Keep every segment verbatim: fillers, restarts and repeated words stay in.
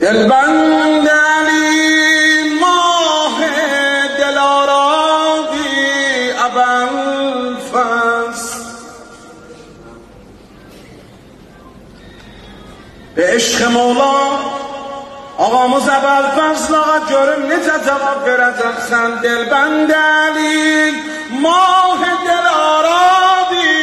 دلبند علی ماه دلارادی ابوالفضل به عشق مولا آقامız ابوالفضل آقا görüm necə cavab verəcəksən دلبند علی ماه دلارادی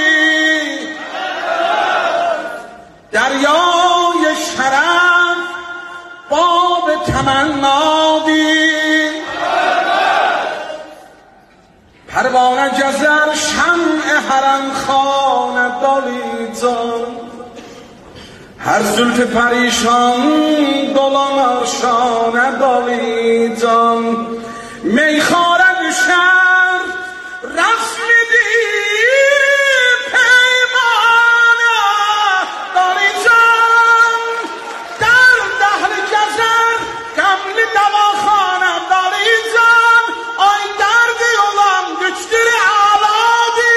دریای شرف باب تمنادی پروانه گزر شمع حرم خانه دالیزان هر زلف پریشان دولانر شانه دالیزان میخواره düşer رقص میدی پیمانه دالیزان در دهل گزر قملی دواخانه دالیزان ay derdi olan güçleri ağladı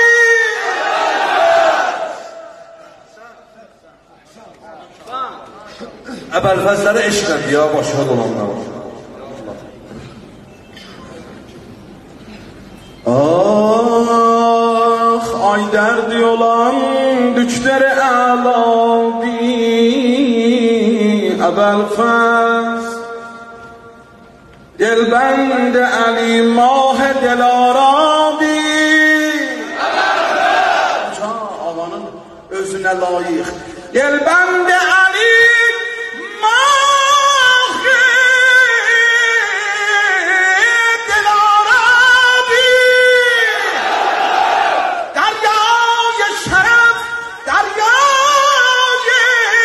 Əbəlfəzlərə eşq edir ya, başına dolanlar var. Ah, ay derdi olan güçleri ağladı Əbəlfəz دلبند علی ماه دلارادی آقانın özüne layık دلبند علی ماه دلارادی دریای شرف دریای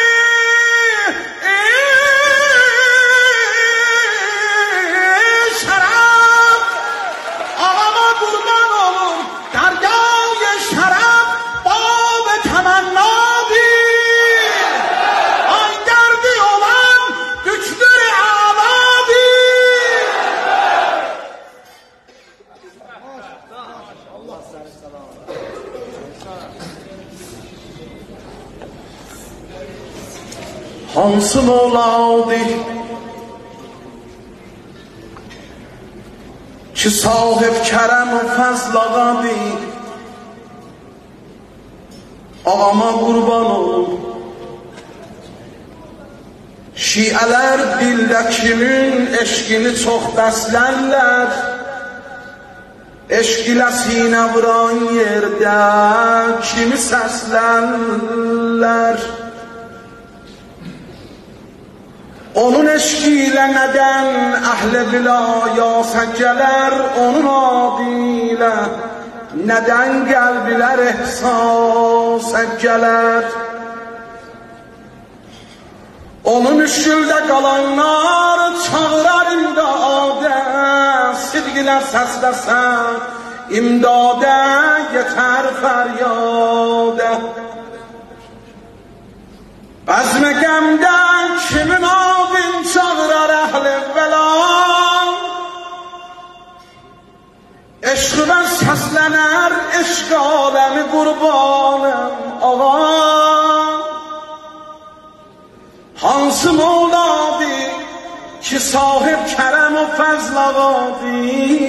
شرف آقاما قربان olun دریای شرف باب تمنادی ay derdi olan güçleri ağladı hansı moladı ki sahip kerem و fazl ağadı ağama qurban olun şiələr dildə kimin eşqini çox bəslərlər eşq ilə sinə vuran yerdə kimi səslərlər onun eşqi ilə nədən əhl-i vilaya səccələr onun adı ilə nədən qəlblər ehsas əccələr onun üsküldə qalanlar çağırar imdadə sidqlə səsləsən imdadə yetər fəryadə bəzmə qəmdən kimin abin çağırar əhl-i vəla eşq və səslənər eşq aləmi qurbanım ağa hansı moladı ki sahip kerem و fazl ağadı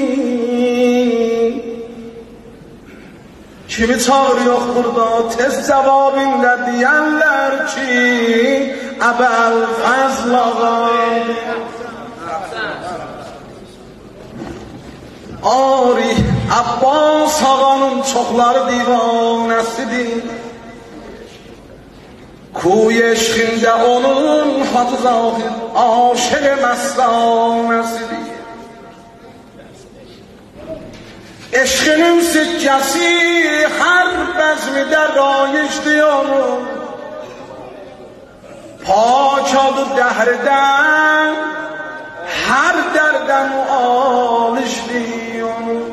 kimi çağır yox burada tez cevabında deyərlər ki Əbəlfəzl ağadı Ari Abbas ağanın çoxları divanəsidir کوی eşqində onun Hacı Zahir aşıq məstanəsidir eşqinin sikkəsi hər bəzmidə rayişdir onun pak adı dəhrdən hər dərdə müalişdir onun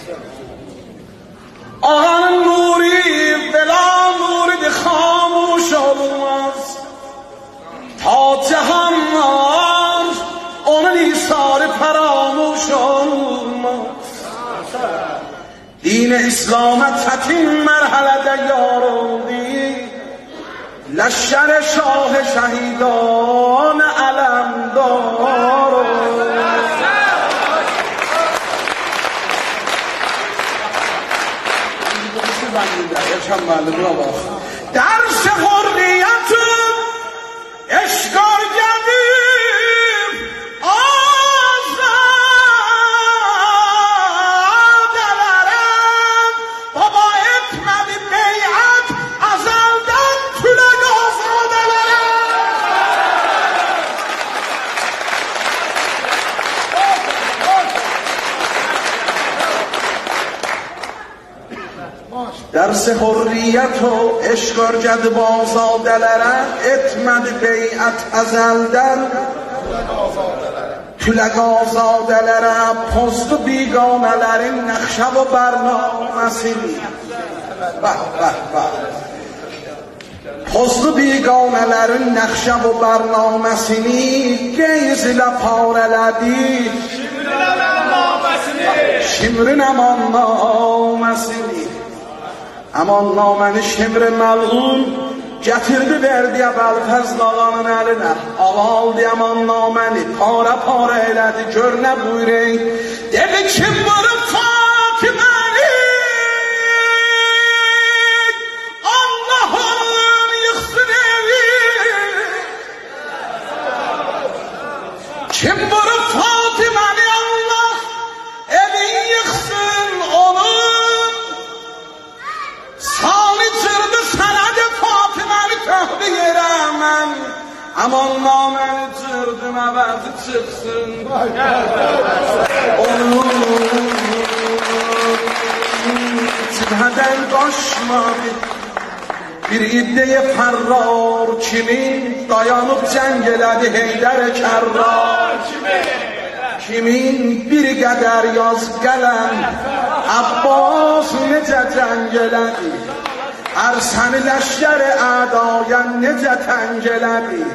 ağanın nuri bela nuridir xamuş olmaz ta cihan var onun isarı faramuş olmaz din İslam'a çətin mərhələdə yar oldu لشکر شاه شهیدان علم درس حریت اشکار گردیم آزادلرم بابا اتمد بیعت ازلدن تولد درس حریت و اشکار جد بازادلرم اتمد بیعت ازلدن تولگ آزادلرم پست و بیگانلرین نقشه و برنامه‌سی به به به پست و بیگانلرین نقشه و برنامه‌سینی گیزل پارلدی شمرین امان نامسینی امان نامن شمر ملغون getirdi verdi Əbəlfəzl ağanın əlinə avaldı aman naməni para para elədi gör nə buyurun dedi kim vurub Fatiməni Allah onun yıxsın evi kim vurub Fatiməni Allah evin yıxsın onun sani çırdı sənədi Fatiməni köhdü yerə mən aman naməni çırdım əvəzi çıxsın onun cibhədən qaşmadı bir iddəyə fərrar kimin dayanıb cəng elədi Heydər Kərrar kimin bir qədər yaz qələm Abbas necə cəng elədi Ərsəni ləşkəri ədaya necə təng elədi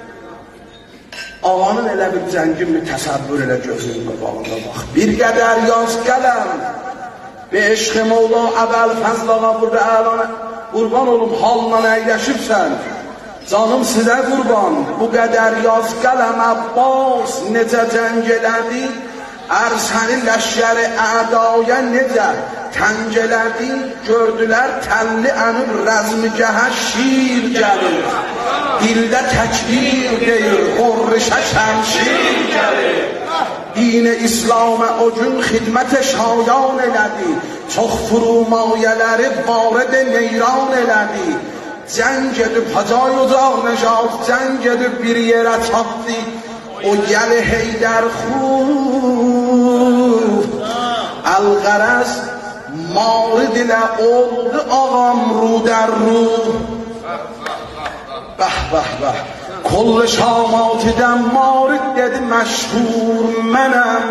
ağanın elə bir cəngin bir təsəvvür elə gözünün qabağında bax bir qədər yaz qələm be eşq Mevla Əbəlfəzl ağa burada əlanə qurban olum halına əyləşibsən canım sizə qurban bu qədər yaz qələm Abbas necə cəng elədi Ərsəni ləşkəri ədaya necə təng elədi gördülər təlli ənib rəzmigəhə şir gəlir dildə təkbir deyir xorrişə şəmşir gəlir din-i İslam'a o gün xidmət şayan elədi çox furumayələri varid neyran elədi cəng edib hacay ocaq nəcat cəng edib bir yerə çatdı o gəli Heydər xub Əl-Qərəz mağrid ilə oldu ağam ru در رو به به به کل شامات دم مارد dedi مشهور منم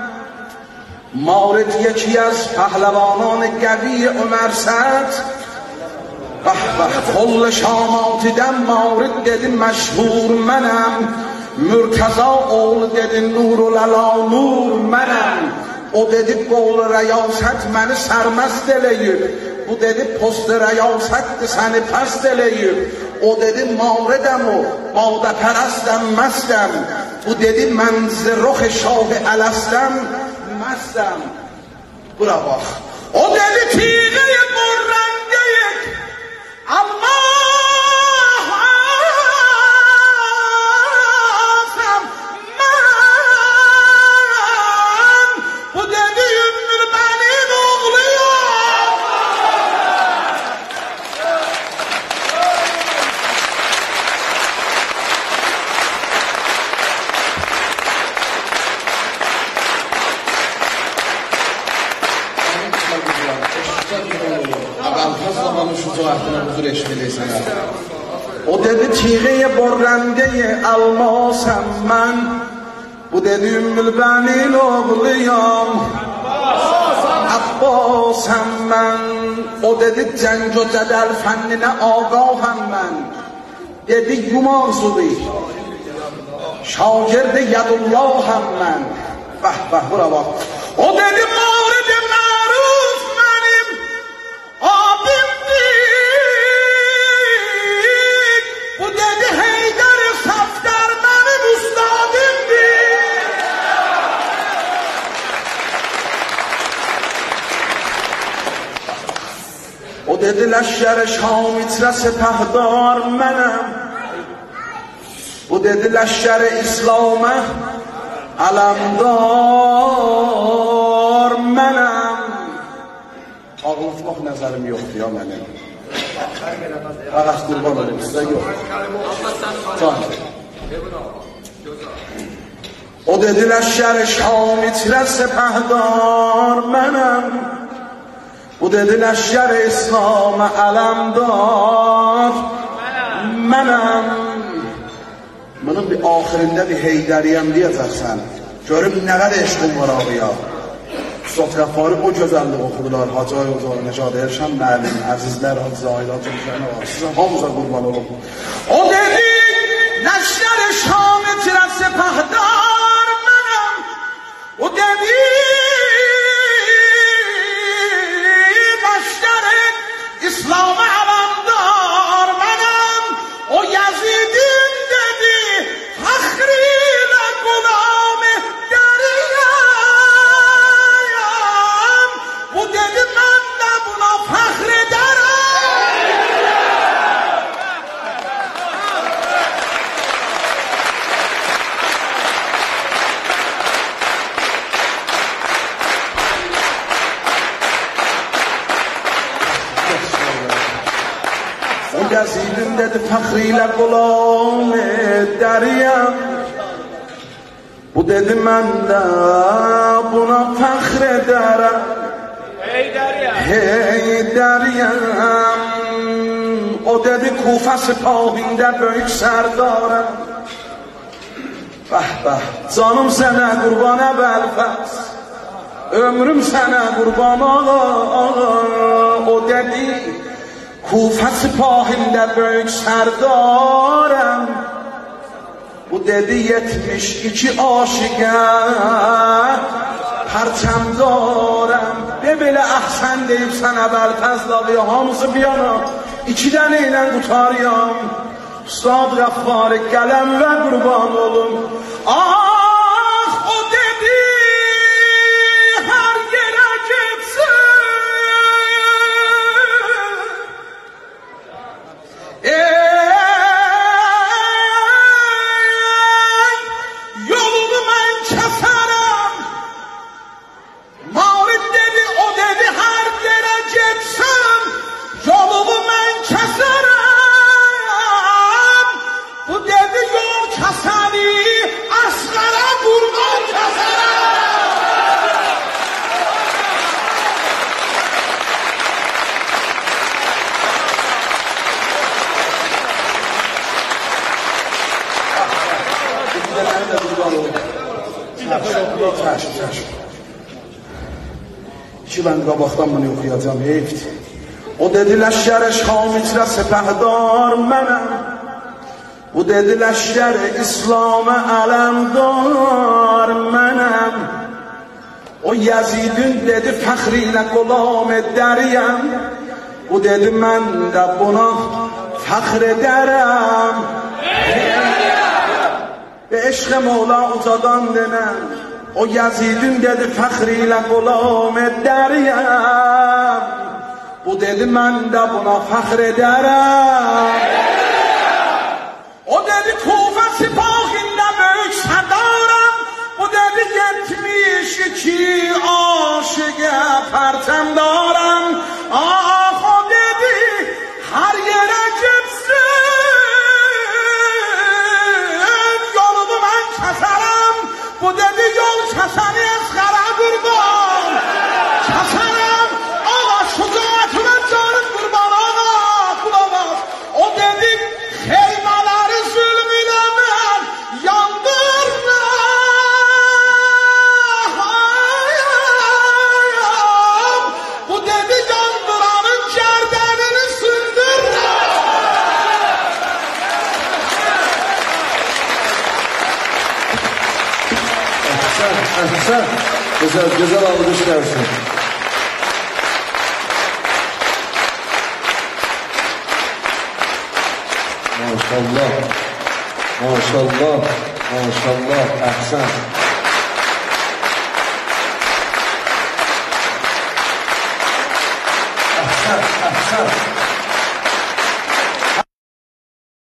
مارد یکی از پهلوانان قوی عمر سعد به به کل شامات دم مارد dedi مشهور منم مرتضا oğlu dedi نورالعلا نور منم o dedi qol rəyasət məni sərməst eləyir bu dedi post rəyasətdir səni pəst eləyir o dedi mağridəm o badəpərəstəm məstəm bu dedi mənzir rox şah ələstəm məstəm bura bax o dedi tiğəyi burrəngəyik Allah O dedi tiğeye borrendeye almasam ben bu dedi Ümmülbenin oğluyam Abbasam ben o dedi cenk o cədəl fənnine ağaham ben dedi Yumazuli şagird Yadullaham ben bəh bəh bura bak o dedi mağrid-i məruf mənim abimdir bu dedi Heydər Safdar mənim ustadimdir لشکر شامیتر سپهدار منم، او dedi لشکر اسلام علمدار منم. Ağlatmaq nəzərim yoxdur ya mənim. Ağaç qurban olayım sizə yox. Can. O dedi لشکر شامیتر سپهدار منم، او dedi لشکر اسلام علمدار منم. Bunun bir axirində bir Heydəriyəm deyəcəksən. Görüm nə qədər eşqim var ağıya. Üstad Qəffari o gözəllik oxudular. Hacı Ayozor, Necad Erşən müəllim, əzizlər, Hacı Ayla cümləni var. Sizə hamıza qurban olum. O dedi لشکر شامیتر سپهدار منم، o dedi لشکر اسلام علمدار منم. O Yazid'in dedi fakhriyle gulam deriyam, bu dedi ben de buna fakrederim. O Yazid'in dedi fakhriyle gulam deriyam, bu dedi ben de buna fakrederim. Heydəriyəm. O dedi Kufa sipahində böyük sərdarım. Bəh bəh, canım sənə qurban əvvəlfəz, ömrüm sənə qurban ağa. O dedi Kufa sipahində böyük sərdarım. Bu dedi yetmiş iki aşiqə پرچم دارم. به belə əhsən deyib sənə Bəlfəzlavi hamısı bir yana iki dənə ilə qutarıyam. Üstad Qəffari qələm və qurban olum. Ah o dedi hər yerə getsin, ey yolunu mən kəsərəm. Mavrid dedi, o dedi her yere geçsem yolumu ben keserim. Bu dedi yol keseni asgara kurban keserim. Çaşım, çaşım. İki ben qabaqdan bunu oxuyacağım, heyfdir. O dedi لشکر شامیتر سپهدار منم، bu dedi لشکر اسلام علمدار منم. O Yazid'in dedi fakhriyle gulam deriyəm, bu dedi mən də buna fəxr edərəm. Ve eşq Mola ucadan denən, o Yazid'in dedi fakhriyle gulam deriyəm, bu dedi mən də buna fəxr edərəm. O dedi Kufa sipahında böyük sərdarım, bu dedi yetmiş iki aşıqə pərçəm darım. Ah o dedi her yere gitsin yolumu mən kəsərəm. Bu dedi yol kəsəni əsqara qurban kəsərəm. Ağa şücaətünə canım qurban ağa qulağım. O dedi xeymələri zülm ilə mən yandırıram. Bu dedi yandıranın gərdənini sündürürəm. Əhsən, əhsən. Gözəl, gözəl alqış gəlsin. Maşallah, maşallah, maşallah, əhsən. Əhsən, əhsən.